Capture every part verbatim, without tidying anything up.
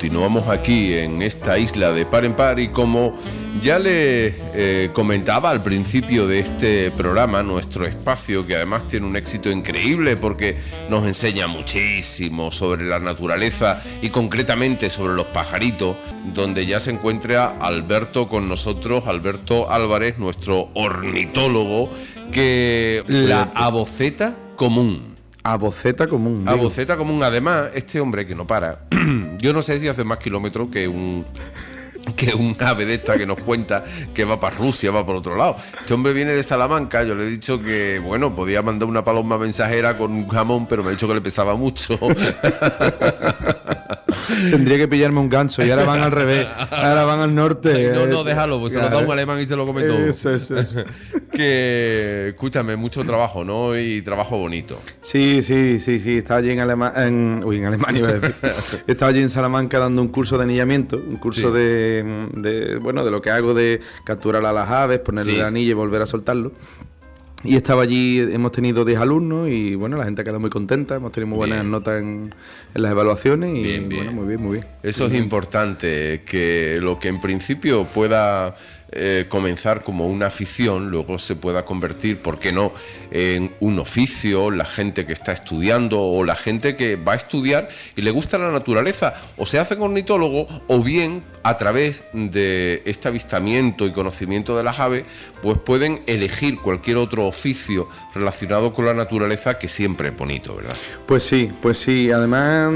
continuamos aquí en esta isla de par en par y como ya le eh, comentaba al principio de este programa, nuestro espacio, que además tiene un éxito increíble porque nos enseña muchísimo sobre la naturaleza y concretamente sobre los pajaritos, donde ya se encuentra Alberto con nosotros, Alberto Álvarez, nuestro ornitólogo, que la aboceta común. Aboceta común. Aboceta común. Además, este hombre que no para, yo no sé si hace más kilómetros que un que un ave de esta que nos cuenta que va para Rusia, va por otro lado. Este hombre viene de Salamanca. Yo le he dicho que, bueno, podía mandar una paloma mensajera con un jamón, pero me ha dicho que le pesaba mucho. Tendría que pillarme un ganso y ahora van al revés. Ahora van al norte. No, no, déjalo, pues claro. Se lo da un alemán y se lo come todo. Eso, eso, eso. Que, escúchame, mucho trabajo, ¿no? Y trabajo bonito. Sí, sí, sí, sí. Estaba allí en Alemania, en, uy, en Alemania iba a decir. Estaba allí en Salamanca dando un curso de anillamiento, un curso sí. de, de, bueno, de lo que hago de capturar a las aves, ponerle sí. el anillo y volver a soltarlo. Y estaba allí, hemos tenido diez alumnos y bueno, la gente ha quedado muy contenta, hemos tenido muy buenas bien. notas en, en las evaluaciones y bien, bien. bueno, muy bien, muy bien. Eso muy es bien. importante, que lo que en principio pueda eh, comenzar como una afición, luego se pueda convertir, ¿por qué no?, en un oficio, la gente que está estudiando o la gente que va a estudiar y le gusta la naturaleza, o se hacen ornitólogo o bien a través de este avistamiento y conocimiento de las aves, pues pueden elegir cualquier otro oficio relacionado con la naturaleza que siempre es bonito, ¿verdad? Pues sí, pues sí. Además,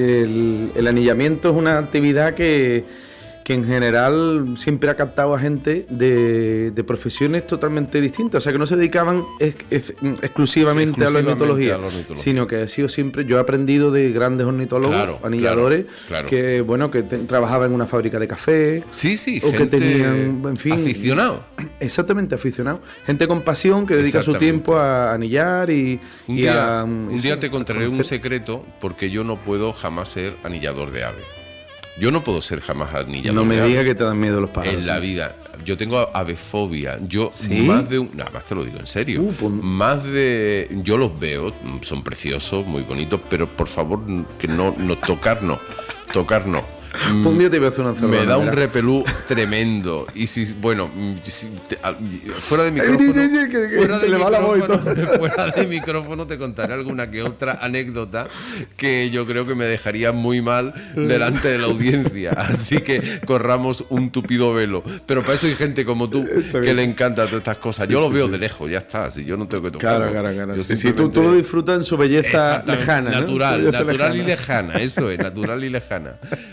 el, el anillamiento es una actividad que, que en general siempre ha captado a gente de, de profesiones totalmente distintas, o sea que no se dedicaban ex, ex, exclusivamente, sí, exclusivamente a, la ornitología, a la ornitología, sino que ha sido siempre, yo he aprendido de grandes ornitólogos, claro, anilladores, claro, claro. que bueno, que te, trabajaban en una fábrica de café, sí, sí, o gente que tenían, en fin, aficionado. Exactamente, aficionado. Gente con pasión que dedica su tiempo a anillar y, un y día, a... Un y día sí, te contaré un secreto, porque yo no puedo jamás ser anillador de ave. Yo no puedo ser jamás anillador. No me de digas ave. que te dan miedo los pájaros. En la vida. Yo tengo avefobia. Yo ¿Sí? más de un... Nada más te lo digo en serio. Uh, pues... Más de... Yo los veo, son preciosos, muy bonitos, pero por favor, que no, no tocar no. Tocar no. Un día te voy a hacer una encerrona. Me da un repelú tremendo. Y si, bueno, si te, a, fuera de micrófono. fuera, de micrófono fuera de micrófono te contaré alguna que otra anécdota que yo creo que me dejaría muy mal delante de la audiencia. Así que corramos un tupido velo. Pero para eso hay gente como tú que le encanta todas estas cosas. Yo sí, lo veo sí, de lejos, ya está. Si yo no tengo que tocarlo. Claro, claro, claro. Yo sí, sí, tú, tú lo disfrutas en su belleza lejana. Natural, ¿no? Belleza natural lejana. y lejana. Eso es, natural y lejana.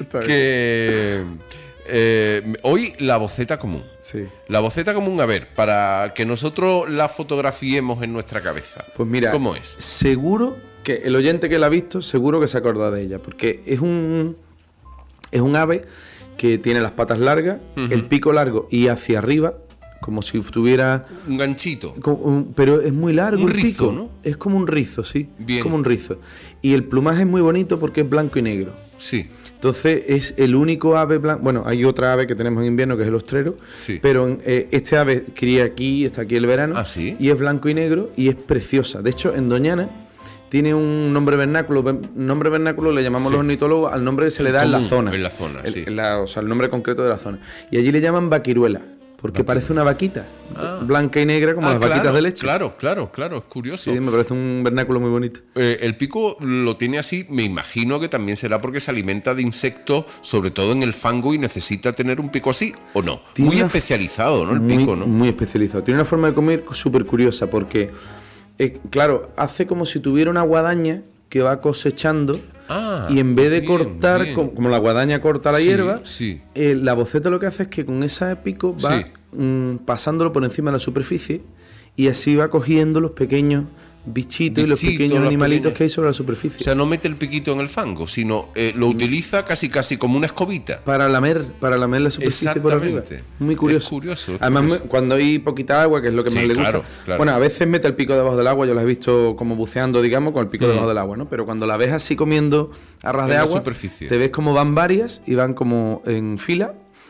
Que eh, hoy la boceta común. Sí. La boceta común, a ver, para que nosotros la fotografiemos en nuestra cabeza. Pues mira, ¿cómo es? Seguro que el oyente que la ha visto, seguro que se acuerda de ella, porque es un es un ave que tiene las patas largas, uh-huh. el pico largo y hacia arriba, como si tuviera un ganchito. Un, pero es muy largo un el rizo, pico, ¿no? Es como un rizo, sí. Bien. Es como un rizo. Y el plumaje es muy bonito porque es blanco y negro. Sí. Entonces es el único ave blanco. Bueno, hay otra ave que tenemos en invierno que es el ostrero, sí. pero eh, este ave cría aquí, está aquí el verano, ¿ah, sí? y es blanco y negro y es preciosa. De hecho, en Doñana tiene un nombre vernáculo. Nombre vernáculo le llamamos sí. los ornitólogos al nombre que se le da común, en la zona. En la zona, el, sí. En la, o sea, el nombre concreto de la zona. Y allí le llaman vaquiruela. Porque Vaquita. Parece una vaquita, ah. blanca y negra como ah, las claro, vaquitas de leche. Claro, claro, claro, es curioso. Sí, me parece un vernáculo muy bonito. Eh, el pico lo tiene así, me imagino que también será porque se alimenta de insectos, sobre todo en el fango, y necesita tener un pico así, ¿o no? Tiene muy especializado, ¿no? El muy, pico, ¿no? Muy especializado. Tiene una forma de comer súper curiosa porque, eh, claro, hace como si tuviera una guadaña que va cosechando. Ah, y en vez de bien, cortar, bien. Como, como la guadaña corta la sí, hierba, sí. Eh, la boceta lo que hace es que con ese pico va sí. mm, pasándolo por encima de la superficie y así va cogiendo los pequeños bichitos Bichito, y los pequeños los animalitos pequeños. que hay sobre la superficie. O sea, no mete el piquito en el fango, sino eh, lo utiliza casi casi como una escobita. Para lamer, para lamer la superficie por arriba. Muy curioso. Es curioso es Además, curioso. cuando hay poquita agua, que es lo que sí, más le claro, gusta. Claro. Bueno, a veces mete el pico debajo del agua, yo la he visto como buceando, digamos, con el pico mm. debajo del agua, ¿no? Pero cuando la ves así comiendo a ras de agua, superficie. Te ves como van varias y van como en fila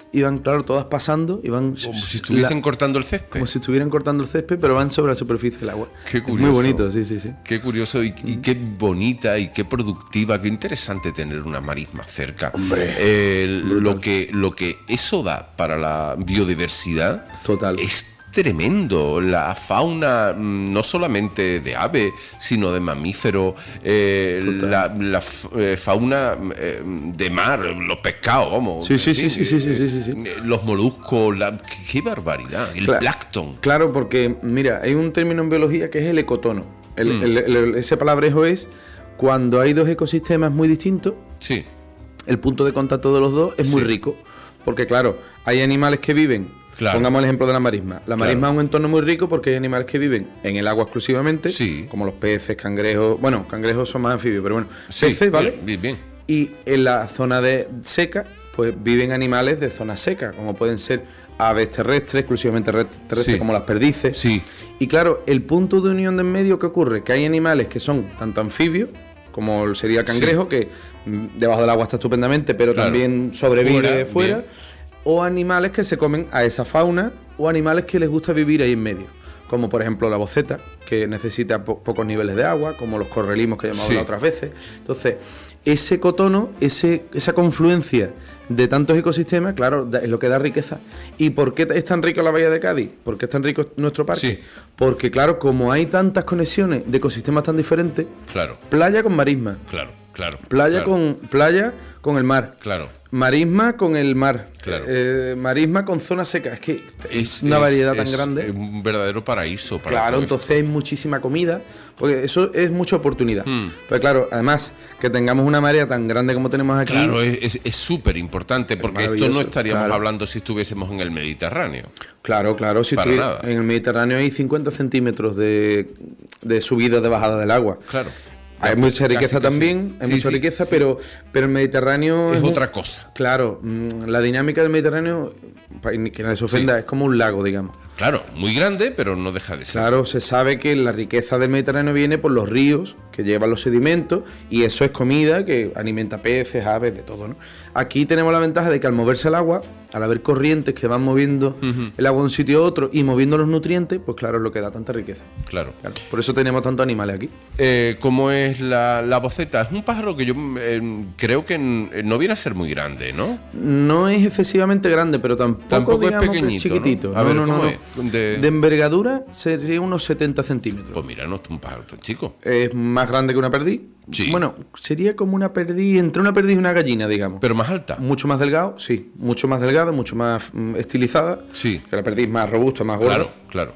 y van, claro, todas pasando y van... Como si estuviesen la, cortando el césped. Como si estuvieran cortando el césped, pero van sobre la superficie del agua. Qué curioso. Es muy bonito, sí, sí, sí. Qué curioso y, y qué bonita y qué productiva, qué interesante tener una marisma cerca. Hombre, eh, lo que lo que eso da para la biodiversidad total. Es tremendo. La fauna, no solamente de ave, sino de mamíferos, eh, la, la fauna eh, de mar, los pescados, vamos. Sí, sí, sí, sí, sí, sí, sí, sí, sí. Los moluscos, la, qué, qué barbaridad, el claro, plancton. Claro, porque, mira, hay un término en biología que es el ecotono. El, mm. el, el, el, ese palabrejo es cuando hay dos ecosistemas muy distintos, sí. el punto de contacto de los dos es muy sí. rico. Porque, claro, hay animales que viven... Claro. Pongamos el ejemplo de la marisma. La marisma claro. es un entorno muy rico porque hay animales que viven en el agua exclusivamente, sí. como los peces, cangrejos. Bueno, cangrejos son más anfibios, pero bueno, sí, peces, ¿vale? Bien, bien. Y en la zona de seca, pues viven animales de zona seca, como pueden ser aves terrestres, exclusivamente terrestres, sí. como las perdices. Sí. Y claro, el punto de unión de en medio, ¿qué ocurre? Que hay animales que son tanto anfibios, como sería el cangrejo, sí. que debajo del agua está estupendamente, pero claro. también sobrevive fuera. fuera o animales que se comen a esa fauna, o animales que les gusta vivir ahí en medio, como por ejemplo la boceta, que necesita po pocos niveles de agua, como los correlimos que llamamos sí. otras veces. Entonces, ese cotono, ese, esa confluencia de tantos ecosistemas, claro, es lo que da riqueza. ¿Y por qué es tan rico la Bahía de Cádiz? ¿Por qué es tan rico nuestro parque? Sí. Porque, claro, como hay tantas conexiones de ecosistemas tan diferentes, claro. playa con marisma. Claro, claro. Playa, claro. Con, playa con el mar. Claro. Marisma con el mar, claro. eh, marisma con zona seca, es que es una es, variedad tan es grande. Un verdadero paraíso. Para claro, entonces hay muchísima comida, porque eso es mucha oportunidad. Hmm. Pero claro, además que tengamos una marea tan grande como tenemos aquí. Claro, es súper importante, porque esto no estaríamos claro. hablando si estuviésemos en el Mediterráneo. Claro, claro, si para nada. En el Mediterráneo hay cincuenta centímetros de, de subida o de bajada del agua. Claro. Hay ya, mucha riqueza casi, también, hay sí, mucha sí, riqueza, sí. pero pero el Mediterráneo es, es otra un, cosa. Claro, la dinámica del Mediterráneo, que nadie se ofenda, sí. es como un lago, digamos. Claro, muy grande, pero no deja de ser. Claro, se sabe que la riqueza del Mediterráneo viene por los ríos que llevan los sedimentos, y eso es comida que alimenta peces, aves, de todo, ¿no? Aquí tenemos la ventaja de que al moverse el agua, al haber corrientes que van moviendo uh-huh. el agua de un sitio a otro y moviendo los nutrientes, pues claro, es lo que da tanta riqueza. Claro. claro. Por eso tenemos tantos animales aquí. Eh, ¿Cómo es la, la boceta? Es un pájaro que yo eh, creo que no viene a ser muy grande, ¿no? No es excesivamente grande, pero tampoco, tampoco digamos, es pequeñito, que es chiquitito. ¿no? A no, ver, no, ¿cómo no, es? De... de envergadura sería unos setenta centímetros. Pues mira, no es un pájaro tan chico. Es más grande que una perdiz. Sí. Bueno, sería como una perdiz, entre una perdiz y una gallina, digamos. Pero más alta. Mucho más delgado, sí. Mucho más delgado, mucho más mm, estilizada. Sí. Que la perdiz más robusta, más gorda. Claro, claro.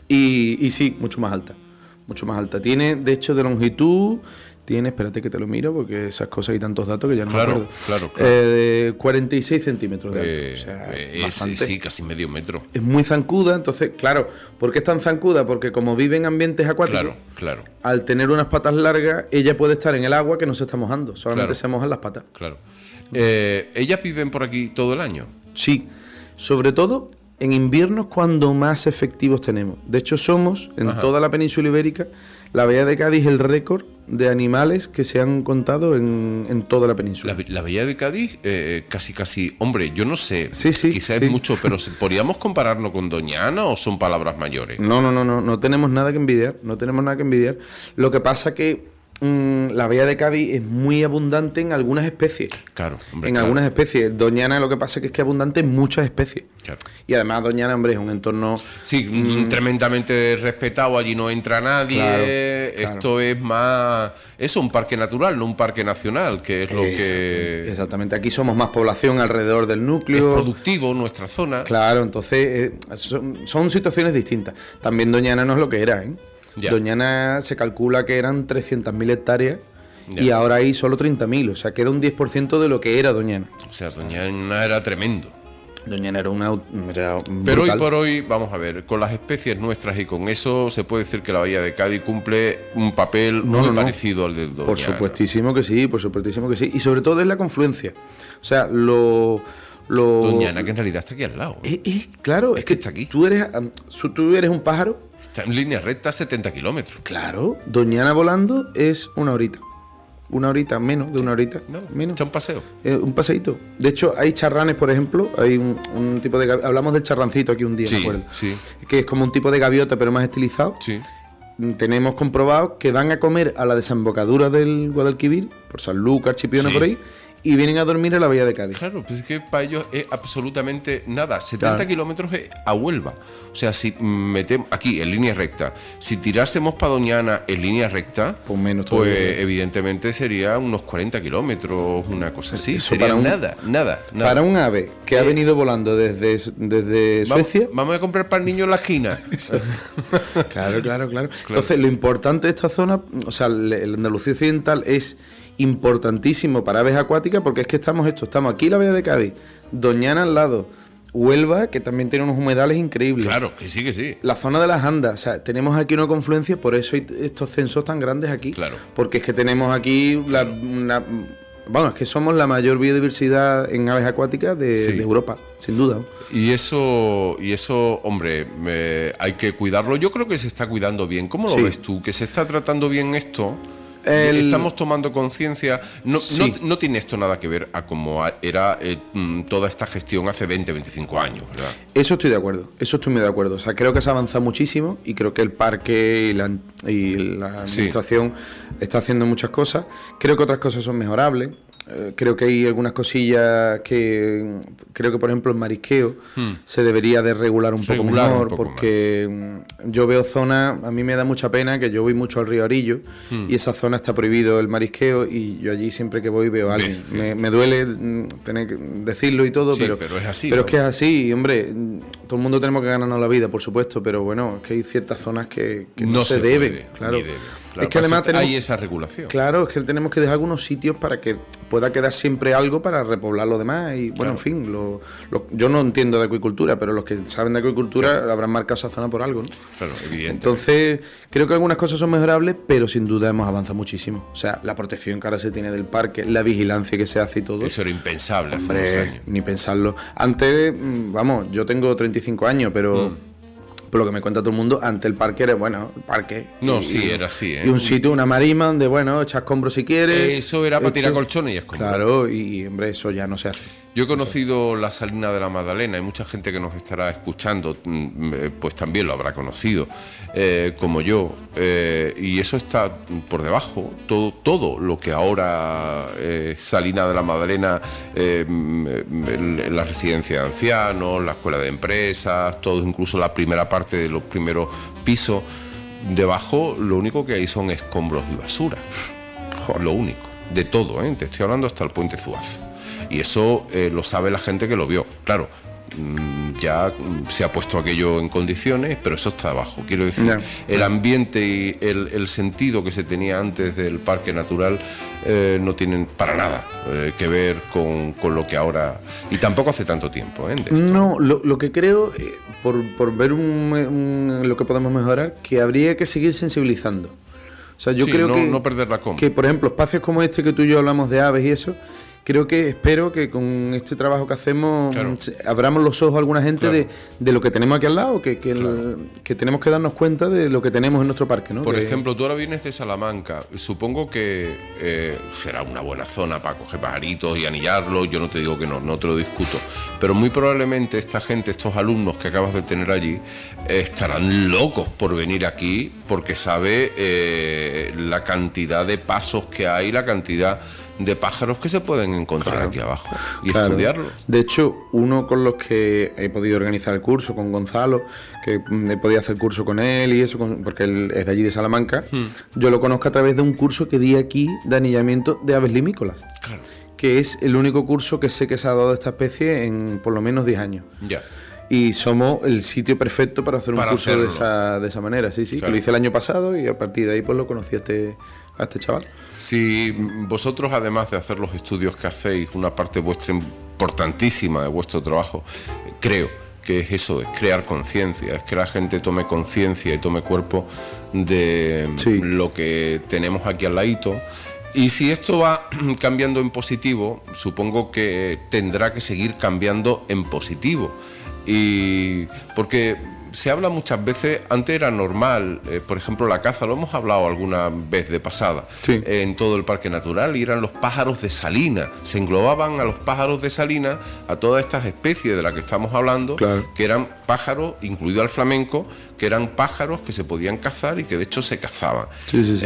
Y, y sí, mucho más alta. Mucho más alta. Tiene, de hecho, de longitud... Tiene, espérate que te lo miro, porque esas cosas hay tantos datos que ya no claro, me acuerdo. Claro, claro. Eh, cuarenta y seis centímetros de alto. Eh, o sea, eh, bastante. Sí, casi medio metro. Es muy zancuda, entonces, claro, ¿por qué es tan zancuda? Porque como vive en ambientes acuáticos, claro, claro. al tener unas patas largas, ella puede estar en el agua que no se está mojando, solamente claro. se mojan las patas. Claro. Eh, ¿Ellas viven por aquí todo el año? Sí, sobre todo en inviernos cuando más efectivos tenemos. De hecho, somos, en Ajá. toda la península ibérica, la Bahía de Cádiz el récord de animales que se han contado en, en toda la península. La, la Bahía de Cádiz, eh, casi, casi... Hombre, yo no sé, sí, sí, quizás sí. es mucho, pero ¿podríamos compararnos con Doñana o son palabras mayores? No, no, no, no, no tenemos nada que envidiar, no tenemos nada que envidiar. Lo que pasa que la Bahía de Cádiz es muy abundante en algunas especies. Claro, hombre, En claro. algunas especies. Doñana lo que pasa es que es que es abundante en muchas especies. Claro. Y además Doñana, hombre, es un entorno... Sí, mmm, tremendamente respetado, allí no entra nadie. Claro, Esto claro. es más... Eso, un parque natural, no un parque nacional, que es lo Exactamente, que... Exactamente. Aquí somos más población alrededor del núcleo. Es productivo nuestra zona. Claro, entonces eh, son, son situaciones distintas. También Doñana no es lo que era, ¿eh? Ya. Doñana se calcula que eran trescientas mil hectáreas ya. y ahora hay solo treinta mil, o sea, queda un diez por ciento de lo que era Doñana. O sea, Doñana era tremendo. Doñana era una... Era Pero hoy por hoy, vamos a ver, con las especies nuestras y con eso se puede decir que la Bahía de Cádiz cumple un papel no, muy no, parecido no. al del Doñana. Por supuestísimo que sí, por supuestísimo que sí. Y sobre todo es la confluencia. O sea, lo... lo Doñana, que en realidad está aquí al lado. Es, es, claro, es, es que que está aquí. Tú eres, tú eres un pájaro. Está en línea recta a setenta kilómetros. Claro, Doñana volando es una horita. una horita, menos de una horita. No, menos. echa un paseo. Eh, un paseíto. De hecho, hay charranes, por ejemplo, hay un, un tipo de... Hablamos del charrancito aquí un día, Sí, me acuerdo. sí. Que es como un tipo de gaviota, pero más estilizado. Sí. Tenemos comprobado que van a comer a la desembocadura del Guadalquivir, por Sanlúcar, Chipiona, Sí. por ahí, y vienen a dormir a la Bahía de Cádiz. Claro, pues es que para ellos es absolutamente nada. setenta Claro. kilómetros es a Huelva. O sea, si metemos aquí en línea recta, si tirásemos para Doñana en línea recta, Pues menos pues todavía. evidentemente sería unos cuarenta kilómetros, una cosa así. Eso Sería para un- nada, nada, nada. Para un ave que ha Eh, venido volando desde, desde Vamos, Suecia... vamos a comprar para el niño en la esquina. Claro, claro, claro. Entonces, lo importante de esta zona, o sea, el, el Andalucía Occidental es importantísimo para aves acuáticas porque es que estamos esto, estamos aquí en la Bahía de Cádiz, Doñana al lado, Huelva, que también tiene unos humedales increíbles. Claro, que sí, que sí. La zona de las Andas, o sea, tenemos aquí una confluencia, por eso hay estos censos tan grandes aquí. Claro. Porque es que tenemos aquí la, una, bueno, es que somos la mayor biodiversidad en aves acuáticas de, Sí. de Europa, sin duda. Y eso, y eso, hombre, me- hay que cuidarlo. Yo creo que se está cuidando bien. ¿Cómo lo Sí. ves tú? ¿Que se está tratando bien esto? El- Estamos tomando conciencia. No, Sí. no, no tiene esto nada que ver a cómo a- era eh, mm, toda esta gestión hace veinte, veinticinco años, ¿verdad? Eso estoy de acuerdo, eso estoy muy de acuerdo. O sea, creo que se ha avanzado muchísimo y creo que el parque y la, y la Sí. administración está haciendo muchas cosas. Creo que otras cosas son mejorables. Eh, creo que hay algunas cosillas que creo que por ejemplo el marisqueo Hmm. se debería de regular un poco Regular un mejor poco porque mm, yo veo zonas, a mí me da mucha pena que yo voy mucho al río Arillo Hmm. y esa zona está prohibido el marisqueo y yo allí siempre que voy veo a alguien. Ves, Me, ves. me duele mm, tener que decirlo y todo, Sí, pero, pero es así, pero ¿no? es que es así, y, hombre, mm, todo el mundo tenemos que ganarnos la vida, por supuesto, pero bueno, es que hay ciertas zonas que, que no, se, deben, puede, claro. ni debe. Claro, Es que por eso además tenemos, hay esa regulación. claro, es que tenemos que dejar algunos sitios para que pueda quedar siempre algo para repoblar lo demás y bueno, Claro. en fin, lo, lo- yo no entiendo de acuicultura, pero los que saben de acuicultura habrán marcado esa zona por algo, ¿no? Claro, evidente. Entonces, creo que algunas cosas son mejorables, pero sin duda hemos avanzado muchísimo. O sea, la protección que ahora se tiene del parque, la vigilancia que se hace y todo. Eso era impensable hace Hombre, unos años. ni pensarlo. Antes, mm, vamos, yo tengo treinta y cinco años, pero Mm. por lo que me cuenta todo el mundo, antes el parque era, bueno, el parque. No, y- sí, era así, ¿eh? Y un sitio, una marima donde, bueno, echas escombros si quieres. Eso era para Hecho- tirar colchones y escombros. Claro, y, hombre, eso ya no se hace. Yo he conocido la Salina de la Magdalena, hay mucha gente que nos estará escuchando, mm, eh, pues también lo habrá conocido, eh, como yo, eh, y eso está por debajo, todo, todo lo que ahora eh, Salina de la Magdalena, eh, mm, el- la residencia de ancianos, la escuela de empresas, todo, incluso la primera parte de los primeros pisos, debajo lo único que hay son escombros y basura, lo único, de todo, ¿eh? Te estoy hablando hasta el puente Zuazo. Y eso eh, lo sabe la gente que lo vio. Claro, mm, ya mm, se ha puesto aquello en condiciones, pero eso está abajo. Quiero decir, Ya. el ambiente y el, el sentido que se tenía antes del parque natural eh, no tienen para nada eh, que ver con, con lo que ahora... Y tampoco hace tanto tiempo, ¿eh? de esto. No, lo, lo que creo, eh, por, por ver un- un- lo que podemos mejorar, que habría que seguir sensibilizando. O sea, yo Sí, creo no, que, no perder la coma. que, por ejemplo, espacios como este que tú y yo hablamos de aves y eso, creo que espero que con este trabajo que hacemos Claro. mm, se- abramos los ojos a alguna gente Claro. de, de lo que tenemos aquí al lado, que, que, el- Claro. que tenemos que darnos cuenta de lo que tenemos en nuestro parque, ¿no? Por Que- ejemplo, tú ahora vienes de Salamanca. Supongo que eh, será una buena zona para coger pajaritos y anillarlos. Yo no te digo que no, no te lo discuto. Pero muy probablemente esta gente, estos alumnos que acabas de tener allí, eh, estarán locos por venir aquí porque sabe eh, la cantidad de pasos que hay, la cantidad de pájaros que se pueden encontrar Claro. aquí abajo y Claro. estudiarlos. De hecho, uno con los que he podido organizar el curso, con Gonzalo, que mm, he podido hacer curso con él y eso, con- porque él es de allí de Salamanca, Hmm. yo lo conozco a través de un curso que di aquí de anillamiento de aves limícolas, Claro. que es el único curso que sé que se ha dado de esta especie en por lo menos diez años. Ya. Y somos el sitio perfecto para hacer un Para curso hacerlo. de esa, de esa manera, sí, sí, que Claro. lo hice el año pasado y a partir de ahí pues lo conocí a este, a este chaval. Si vosotros, además de hacer los estudios que hacéis, una parte vuestra importantísima de vuestro trabajo, creo que es eso, es crear conciencia, es que la gente tome conciencia y tome cuerpo de Sí. lo que tenemos aquí al ladito. Y si esto va cambiando en positivo, supongo que tendrá que seguir cambiando en positivo. Y porque se habla muchas veces, antes era normal, eh, por ejemplo la caza, lo hemos hablado alguna vez de pasada, sí. eh, en todo el parque natural, y eran los pájaros de salina, se englobaban a los pájaros de salina, a todas estas especies de las que estamos hablando, claro. que eran pájaros, incluido al flamenco, que eran pájaros que se podían cazar y que de hecho se cazaban. Sí, sí, sí.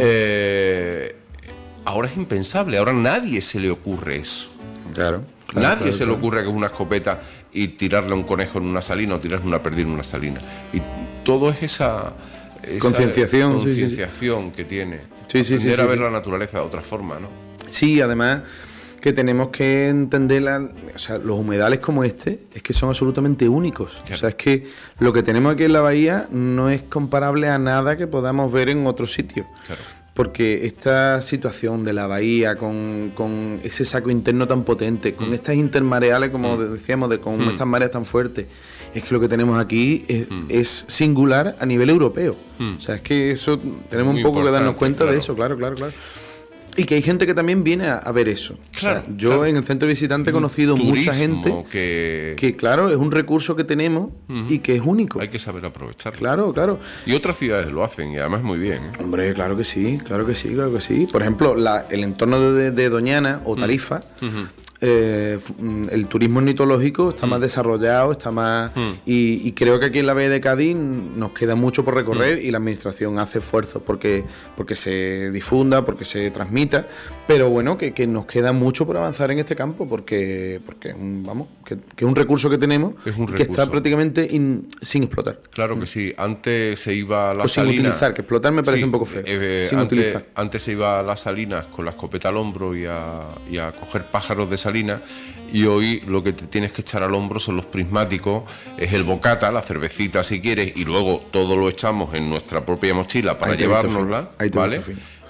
Eh, ahora es impensable, ahora a nadie se le ocurre eso. Claro. Claro, Nadie claro, se claro. le ocurre que es una escopeta y tirarle a un conejo en una salina o tirarle una perdida en una salina. Y todo es esa, esa concienciación, concienciación sí, sí. que tiene. Sí, sí, sí, Aprender sí, a ver sí. la naturaleza de otra forma, ¿no? Sí, además que tenemos que entender la, o sea, los humedales como este es que son absolutamente únicos. Claro. O sea, es que lo que tenemos aquí en la bahía no es comparable a nada que podamos ver en otro sitio. Claro. Porque esta situación de la bahía, con, con ese saco interno tan potente, con mm. estas intermareales, como mm. decíamos, de, con mm. estas mareas tan fuertes, es que lo que tenemos aquí es, mm. es singular a nivel europeo. Mm. O sea, es que eso tenemos Muy un poco que darnos cuenta claro. de eso, claro, claro, claro. Y que hay gente que también viene a, a ver eso. Claro, o sea, yo claro. en el centro visitante he conocido Turismo mucha gente que... que, claro, es un recurso que tenemos uh-huh. y que es único. Hay que saber aprovecharlo. Claro, claro. Y otras ciudades lo hacen y además muy bien. ¿eh? Hombre, claro que sí, claro que sí, claro que sí. Por ejemplo, la, el entorno de, de Doñana o Tarifa, uh-huh. eh, el turismo ornitológico está uh-huh. más desarrollado, está más... Uh-huh. Y, y creo que aquí en la bahía de Cádiz nos queda mucho por recorrer uh-huh. y la administración hace esfuerzos porque, porque se difunda, porque se transmita, pero bueno, que, que nos queda mucho por avanzar en este campo porque, porque vamos, que, que es un recurso que tenemos es un que está prácticamente in, sin explotar. Claro que sí, antes se iba a la o salina... sin utilizar, que explotar me parece sí, un poco feo. Eh, sin antes, utilizar. Antes se iba a las salinas con la escopeta al hombro y a, y a coger pájaros de salina, y hoy lo que te tienes que echar al hombro son los prismáticos, es el bocata, la cervecita si quieres, y luego todo lo echamos en nuestra propia mochila para llevárnosla, ¿vale?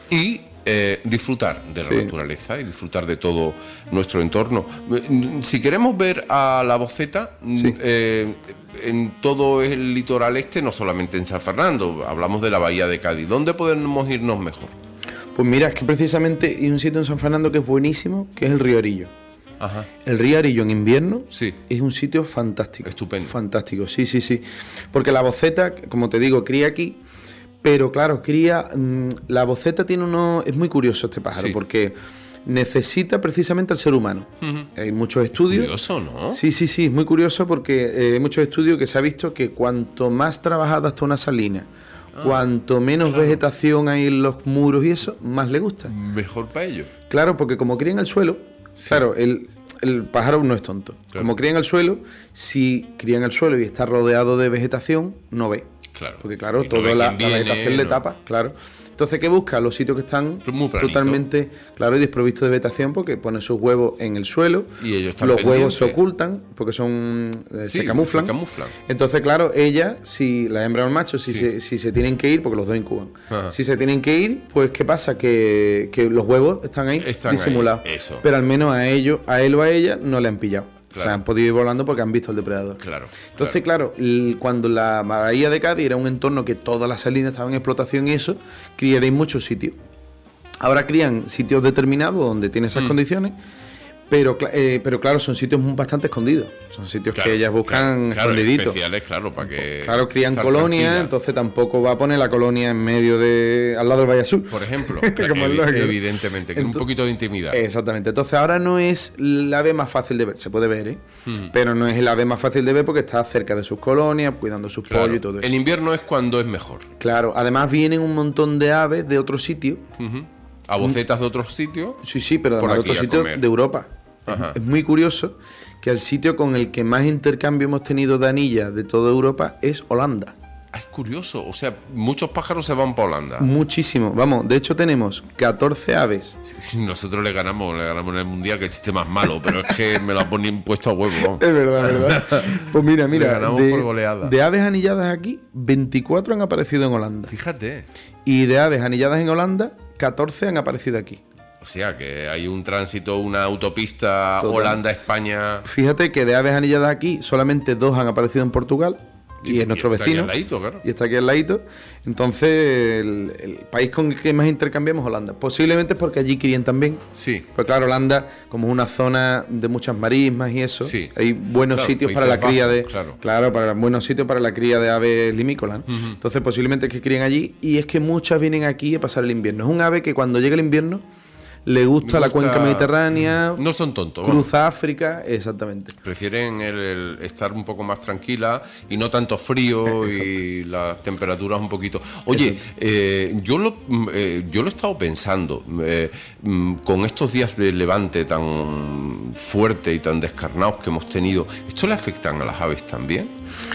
Y eh, disfrutar de la sí. naturaleza y disfrutar de todo nuestro entorno. Si queremos ver a la boceta, sí. eh, en todo el litoral este, no solamente en San Fernando, hablamos de la bahía de Cádiz, ¿dónde podemos irnos mejor? Pues mira, es que precisamente hay un sitio en San Fernando que es buenísimo, que es el Río Arillo. Ajá. El Río Arillo en invierno sí. es un sitio fantástico. Estupendo. Fantástico, sí, sí, sí. Porque la boceta, como te digo, cría aquí, pero claro, cría... Mmm, la boceta tiene uno... Es muy curioso este pájaro, sí. porque necesita precisamente al ser humano. Uh-huh. Hay muchos estudios... Curioso, ¿no? Sí, sí, sí, es muy curioso porque eh, hay muchos estudios que se ha visto que cuanto más trabajada está una salina, ah, cuanto menos claro. vegetación hay en los muros y eso, más le gusta. Mejor para ellos. Claro, porque como cría en el suelo... Sí. Claro, el, el pájaro no es tonto. Claro. Como cría en el suelo, si cría en el suelo y está rodeado de vegetación, no ve. Claro. Porque claro, y toda no la, viene, la vegetación no. le tapa, claro. Entonces, ¿qué busca? Los sitios que están totalmente, claro, y desprovistos de vegetación, porque ponen sus huevos en el suelo, y ellos están los pendientes. Huevos se ocultan, porque son eh, sí, se camuflan. se camuflan. Entonces, claro, ella, si la hembra o el macho, si, sí. se, si se tienen que ir, porque los dos incuban, Ajá. si se tienen que ir, pues ¿qué pasa? Que, que los huevos están ahí están disimulados. Ahí, eso. Pero al menos a ellos, a él o a ella, no le han pillado. Claro. O sea, han podido ir volando porque han visto al depredador. Claro. Entonces, claro, claro el, cuando la bahía de Cádiz era un entorno que todas las salinas estaban en explotación y eso, criaréis muchos sitios. Ahora crían sitios determinados donde tiene esas mm. condiciones, pero, eh, pero claro, son sitios bastante escondidos. Son sitios claro, que ellas buscan claro, escondiditos. Claro, especiales, claro, para que... Claro, crían colonias, entonces tampoco va a poner la colonia en medio de... al lado del Valle Azul. Por ejemplo, ev evidentemente, que entonces, un poquito de intimidad. Exactamente. Entonces ahora no es el ave más fácil de ver, se puede ver, ¿eh? Mm. Pero no es el ave más fácil de ver porque está cerca de sus colonias, cuidando sus claro. pollos y todo eso. En invierno es cuando es mejor. Claro, además vienen un montón de aves de otros sitios. Uh-huh. ¿A bocetas de otros sitios? Sí, sí, pero además de otros sitios de Europa. Ajá. Es muy curioso que el sitio con el que más intercambio hemos tenido de anillas de toda Europa es Holanda. Ah, es curioso, o sea, muchos pájaros se van para Holanda. Muchísimo, vamos, de hecho tenemos catorce aves. Si, si nosotros le ganamos, le ganamos en el Mundial, que el chiste más malo, pero es que me lo han puesto puesto a huevo. Vamos. Es verdad, verdad. Pues mira, mira, le ganamos de, por goleada. De aves anilladas aquí, veinticuatro han aparecido en Holanda. Fíjate. Y de aves anilladas en Holanda, catorce han aparecido aquí. O sea, que hay un tránsito, una autopista Holanda-España. Fíjate que de aves anilladas aquí, solamente dos han aparecido en Portugal. Sí, y es nuestro está vecino. Aquí al ladito, claro. Y está aquí al ladito. Entonces, el, el país con el que más intercambiamos es Holanda. Posiblemente es porque allí crían también. Sí. Pues claro, Holanda, como es una zona de muchas marismas y eso, sí. hay buenos claro, sitios para la cría bajos, de. Claro. claro, para buenos sitios para la cría de aves limícolas. ¿no? Uh-huh. Entonces, posiblemente es que crían allí. Y es que muchas vienen aquí a pasar el invierno. Es un ave que cuando llega el invierno le gusta, gusta la cuenca mediterránea. No son tontos. Cruza bueno. África, exactamente. Prefieren el, el estar un poco más tranquila y no tanto frío y las temperaturas un poquito. Oye, eh, yo, lo, eh, yo lo he estado pensando, eh, con estos días de levante tan fuerte y tan descarnados que hemos tenido, ¿esto le afectan a las aves también?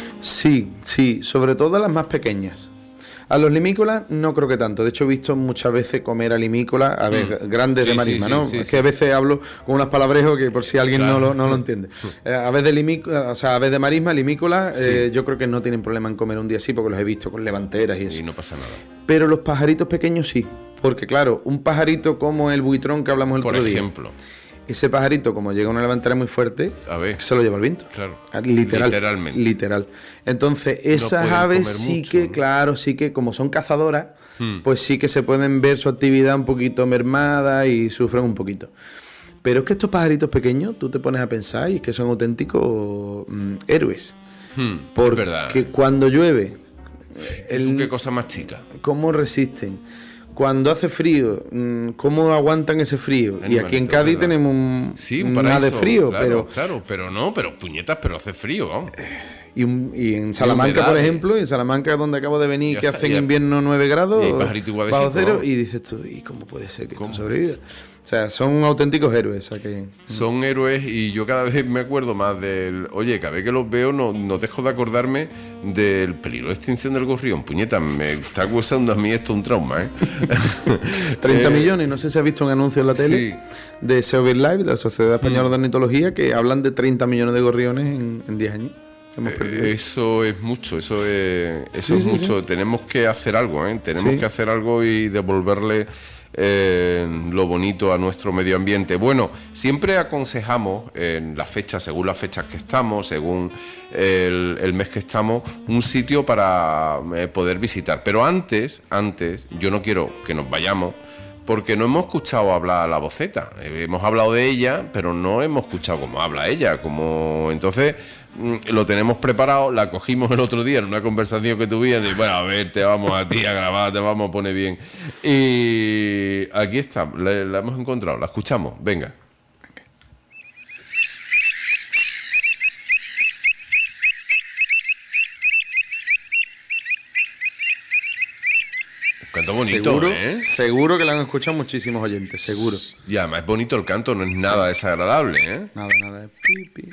Sí, sí, sobre todo a las más pequeñas. A los limícolas no creo que tanto. De hecho, he visto muchas veces comer a limícolas, a ver, mm. grandes sí, de marisma, sí, ¿no? Sí, es que sí. a veces hablo con unas palabrejos que por si alguien claro. no, lo, no lo entiende. Eh, a veces de limícola, o sea, a veces de marisma, limícolas, sí. eh, yo creo que no tienen problema en comer un día así porque los he visto con levanteras y eso. Y no pasa nada. Pero los pajaritos pequeños sí. Porque claro, un pajarito como el buitrón que hablamos el por otro día. Por ejemplo. Ese pajarito, como llega a una levantera muy fuerte, a ver. se lo lleva el viento. Claro. Literal, Literalmente. Literal. Entonces, esas no aves sí mucho, que, ¿no? claro, sí que, como son cazadoras, hmm. pues sí que se pueden ver su actividad un poquito mermada y sufren un poquito. Pero es que estos pajaritos pequeños, tú te pones a pensar y es que son auténticos mm, héroes. Hmm. Porque verdad. cuando llueve... El, ¿Qué cosa más chica? ¿Cómo resisten? Cuando hace frío, ¿cómo aguantan ese frío? Animalito, y aquí en Cádiz ¿verdad? Tenemos un, sí, un nada de frío, claro, pero claro, pero no, pero puñetas, pero hace frío, vamos. Y, un, y en Salamanca, por ejemplo, en Salamanca donde acabo de venir, que hace en invierno nueve grados, bajo cero, y dices tú, ¿y cómo puede ser que esto sobreviva? O sea, son auténticos héroes. O sea que... Son héroes y yo cada vez me acuerdo más del... Oye, cada vez que los veo no, no dejo de acordarme del peligro de extinción del gorrión. Puñeta, me está causando a mí esto un trauma, ¿eh? treinta millones, no sé si has visto un anuncio en la tele sí. de Seobirt Live, de la Sociedad Española mm. de Ornitología, que hablan de treinta millones de gorriones en, en diez años. Eh, eso es mucho, eso es, eso sí, es sí, mucho. Sí. Tenemos que hacer algo, ¿eh? Tenemos sí. que hacer algo y devolverle... Eh, lo bonito a nuestro medio ambiente. Bueno, siempre aconsejamos en las fechas, según las fechas que estamos, según el, el mes que estamos, un sitio para eh, poder visitar. Pero antes, antes, yo no quiero que nos vayamos porque no hemos escuchado hablar a la Boceta. Eh, hemos hablado de ella, pero no hemos escuchado cómo habla ella. Como entonces lo tenemos preparado, la cogimos el otro día en una conversación que tuvimos y bueno, a ver, te vamos a ti a grabar, te vamos a poner bien. Y aquí está, la, la hemos encontrado, la escuchamos, venga. Canto bonito, seguro, ¿eh? Seguro que la han escuchado muchísimos oyentes, seguro. Y además es bonito el canto, no es nada desagradable, ¿eh? Nada, nada, pi, pi.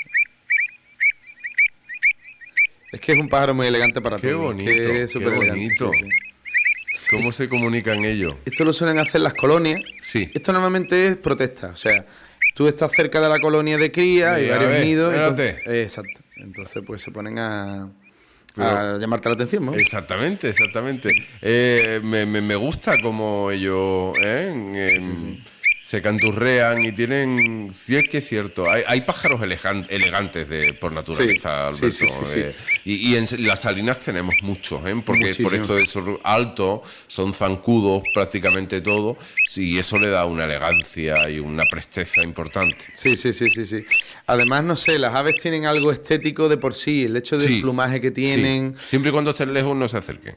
Es que es un pájaro muy elegante para qué todos. Bonito, que es qué bonito, sí, sí. ¿Cómo se comunican ellos? Esto lo suelen hacer las colonias. Sí. Esto normalmente es protesta, o sea, tú estás cerca de la colonia de cría, hay varios nidos. Entonces, eh, exacto. Entonces, pues se ponen a... Pero, a llamarte la atención, ¿no? Exactamente, exactamente. Eh, me, me, me gusta como ellos ¿eh? Eh, sí, sí. se canturrean y tienen... Sí, es que es cierto. Hay, hay pájaros elegan, elegantes de, por naturaleza, sí, Alberto. Sí, sí, sí, eh, sí. Y, y en las Salinas tenemos muchos, ¿eh? Porque Muchísimo. Por esto de esos altos, son zancudos prácticamente todos, y eso le da una elegancia y una presteza importante. Sí, sí, sí, sí, sí. Además, no sé, las aves tienen algo estético de por sí, el hecho del sí, plumaje que tienen... Sí. Siempre y cuando estén lejos no se acerquen.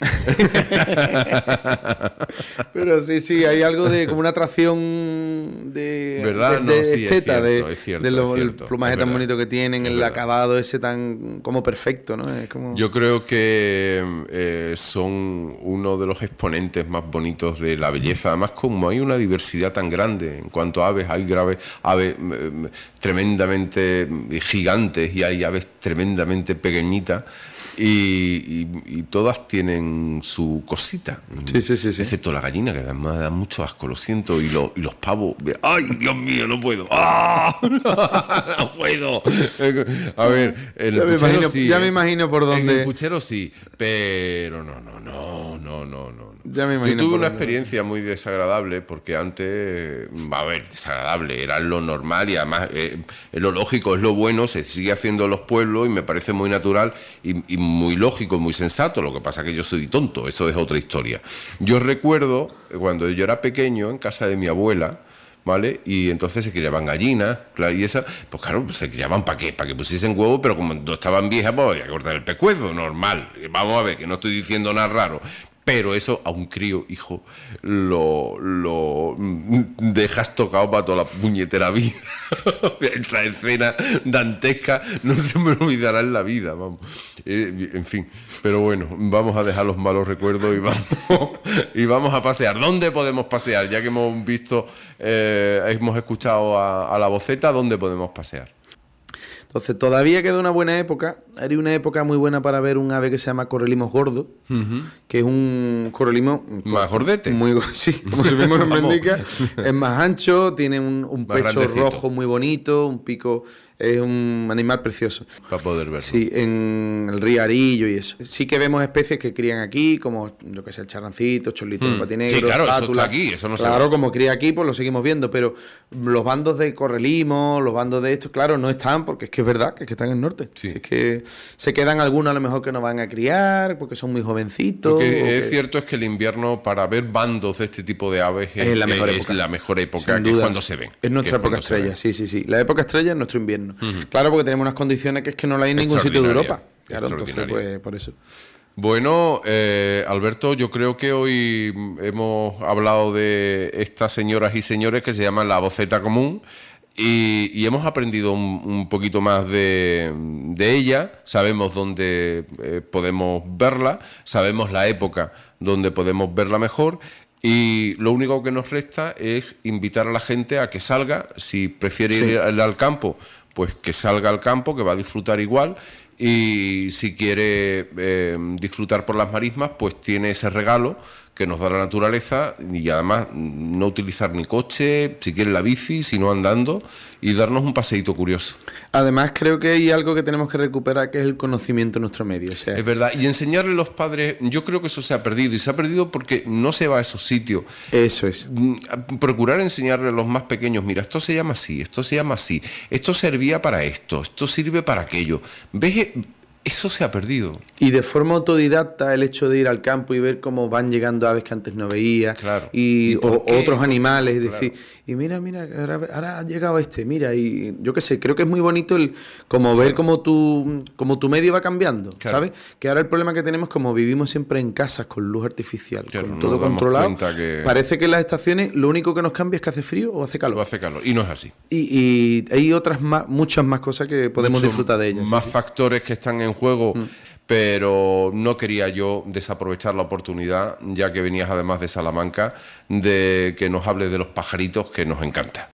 Pero sí, sí, hay algo de como una atracción de, ¿verdad? de, no, de sí, esteta, es cierto, de, es cierto, de lo, es cierto, el plumaje tan verdad, bonito que tienen, el verdad. Acabado ese tan como perfecto, ¿no? Es como... Yo creo que eh, son uno de los exponentes más bonitos de la belleza. Además, como hay una diversidad tan grande en cuanto a aves, hay graves, aves eh, tremendamente gigantes y hay aves tremendamente pequeñitas. Y, y, y todas tienen su cosita. Sí, sí, sí, sí. Excepto la gallina, que además da mucho asco, lo siento. Y, lo, y los pavos. ¡Ay, Dios mío, no puedo! ¡Ah! ¡No puedo! A ver, en el ya, me imagino, sí, ya me imagino por dónde. En el puchero sí, pero no, no, no, no, no, no. Ya me imagino. Yo tuve por una dónde va. experiencia muy desagradable porque antes, a ver, desagradable, era lo normal y además eh, es lo lógico, es lo bueno, se sigue haciendo en los pueblos y me parece muy natural y, y muy lógico, muy sensato. Lo que pasa es que yo soy tonto, eso es otra historia. Yo recuerdo cuando yo era pequeño en casa de mi abuela, ¿vale? Y entonces se criaban gallinas, claro, y esas, pues claro, pues se criaban para qué, para que pusiesen huevos, pero como no estaban viejas, pues había que cortar el pescuezo, normal. Vamos a ver, que no estoy diciendo nada raro. Pero eso a un crío, hijo, lo, lo dejas tocado para toda la puñetera vida. Esa escena dantesca no se me olvidará en la vida, vamos. Eh, en fin, pero bueno, vamos a dejar los malos recuerdos y vamos, y vamos a pasear. ¿Dónde podemos pasear? Ya que hemos visto, eh, hemos escuchado a, a la voceta, ¿dónde podemos pasear? Entonces, todavía queda una buena época. Hay una época muy buena para ver un ave que se llama correlimos gordo, uh-huh. que es un correlimo... ¿Más gordete? Muy, sí, como su mismo nombre indica. Es más ancho, tiene un, un pecho grandecito. Rojo muy bonito, un pico... Es un animal precioso. Para poder verlo. Sí, en el río Arillo y eso. Sí que vemos especies que crían aquí, como, yo que sé, el charrancito, cholito de mm. patinegro, sí, claro, pátula. Eso está aquí, eso no se Claro, ve. como cría aquí, pues lo seguimos viendo, pero los bandos de correlimo, los bandos de esto, claro, no están, porque es que es verdad, que es que están en el norte. Sí. Es que se quedan algunos a lo mejor que no van a criar, porque son muy jovencitos. Lo que es que... cierto es que el invierno, para ver bandos de este tipo de aves, es, es la mejor es época, la mejor época que duda. es cuando se ven. Es nuestra época estrella, sí, sí, sí. La época estrella es nuestro invierno. Uh-huh. Claro, porque tenemos unas condiciones que es que no la hay en ningún sitio de Europa. Claro, entonces, pues, por eso. Bueno, eh, Alberto, yo creo que hoy hemos hablado de estas señoras y señores que se llaman la voceta común y, y hemos aprendido un, un poquito más de, de ella. Sabemos dónde eh, podemos verla, sabemos la época donde podemos verla mejor. Y lo único que nos resta es invitar a la gente a que salga, si prefiere sí. ir al campo, pues que salga al campo, que va a disfrutar igual, y si quiere eh, disfrutar por las marismas, pues tiene ese regalo que nos da la naturaleza y además no utilizar ni coche, si quiere la bici, sino andando y darnos un paseíto curioso. Además creo que hay algo que tenemos que recuperar que es el conocimiento en nuestro medio. O sea, es verdad, y enseñarle a los padres, yo creo que eso se ha perdido y se ha perdido porque no se va a esos sitios. Eso es. Procurar enseñarle a los más pequeños, mira, esto se llama así, esto se llama así, esto servía para esto, esto sirve para aquello. ¿Ves? Eso se ha perdido. Y de forma autodidacta el hecho de ir al campo y ver cómo van llegando aves que antes no veía, claro. y, ¿Y o, otros animales, y claro. decir, y mira, mira, ahora, ahora ha llegado este, mira, y yo qué sé, creo que es muy bonito el como ver cómo tu, como tu medio va cambiando, claro. ¿sabes? Que ahora el problema que tenemos, como vivimos siempre en casas con luz artificial, claro, con todo controlado, que... parece que en las estaciones lo único que nos cambia es que hace frío o hace calor. O hace calor, y no es así. Y, y hay otras más, muchas más cosas que podemos Mucho disfrutar de ellas. Más ¿sí? factores que están en juego, mm. pero no quería yo desaprovechar la oportunidad, ya que venías además de Salamanca, de que nos hables de los pajaritos, que nos encanta.